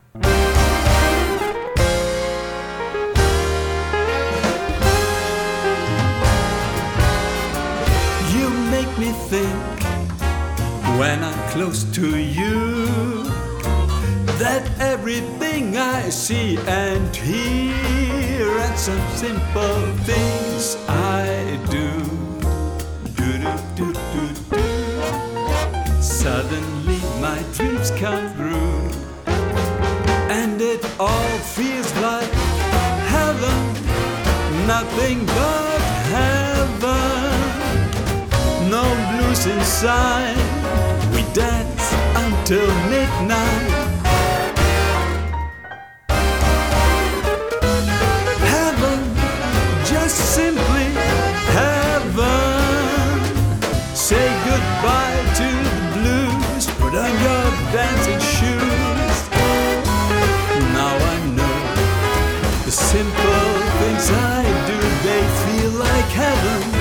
You make me think when I'm close to you that everything I see and hear and some simple things I do, suddenly my dreams come true, and it all feels like heaven, nothing but heaven. No blues inside, we dance until midnight. Heaven, just simply heaven. Say goodbye to the blues, put on your dancing shoes. Now I know the simple things I do, they feel like heaven.